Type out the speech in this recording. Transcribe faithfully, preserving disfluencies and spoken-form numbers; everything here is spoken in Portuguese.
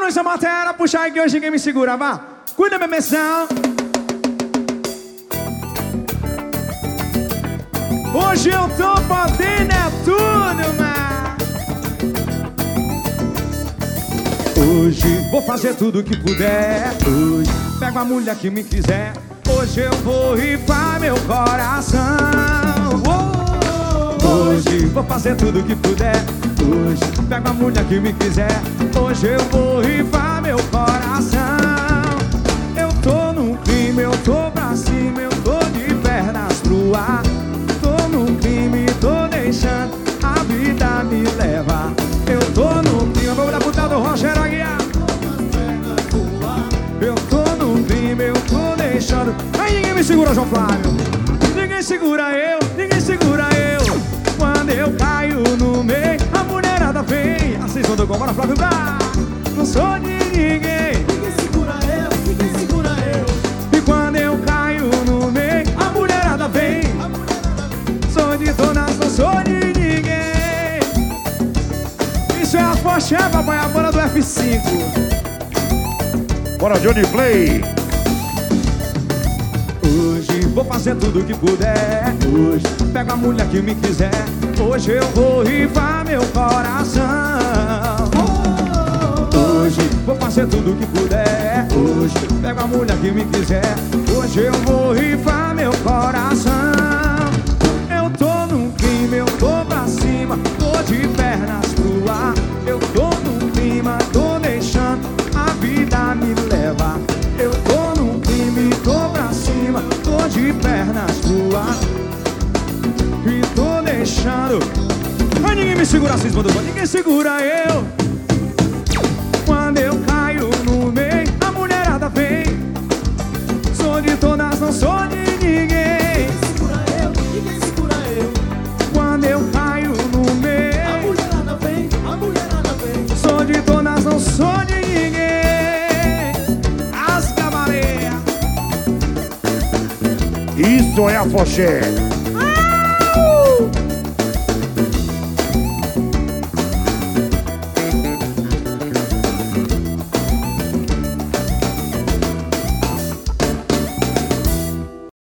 essa matéria, puxa aí que hoje ninguém me segura, vá. Cuida, bebezão. Hoje eu tô podendo é tudo, mano. Hoje vou fazer tudo que puder. Hoje pego a mulher que me quiser. Hoje eu vou rifar meu coração. Hoje vou fazer tudo que puder. Hoje pego a mulher que me quiser. Hoje eu vou rifar meu coração. Eu tô num crime, eu tô pra cima, eu tô de pernas pro ar. Tô num crime, tô deixando a vida me levar. Eu tô num crime, vou dar puta do Roger Aguiar. Eu tô num crime, eu tô deixando. Aí ninguém me segura, João Flávio. Ninguém segura eu, ninguém segura eu. Quando eu caio no meio, a mulherada vem. Assim quando eu bora Flávio Bra. Não sou de ninguém. Ninguém segura eu, ninguém segura eu. E quando eu caio no meio, a mulherada vem. A mulherada vem. Sou de todas, não sou de ninguém. Isso é a Porsche, papai, a banda do F cinco. Bora, Johnny Play. Hoje vou fazer tudo que puder. Hoje pego a mulher que me quiser. Hoje eu vou rifar meu coração. Hoje vou fazer tudo que puder. Hoje pego a mulher que me quiser. Hoje eu vou rifar meu coração. Eu tô num crime, eu tô pra cima, tô de pernas pro ar. Eu tô num clima, tô deixando a vida me levar. Eu tô num crime, tô pra cima, tô de pernas pro ar. E tô deixando. Ai, ninguém me segura assim, mano. Ninguém segura eu. Quando eu caio no meio, a mulherada vem. Sou de todas, não sou de ninguém. Ninguém segura eu, ninguém segura eu. Quando eu caio no A meio, mulherada vem, a mulherada vem. sou de todas, não sou de ninguém. As cavaleiras. Isso é a Foché.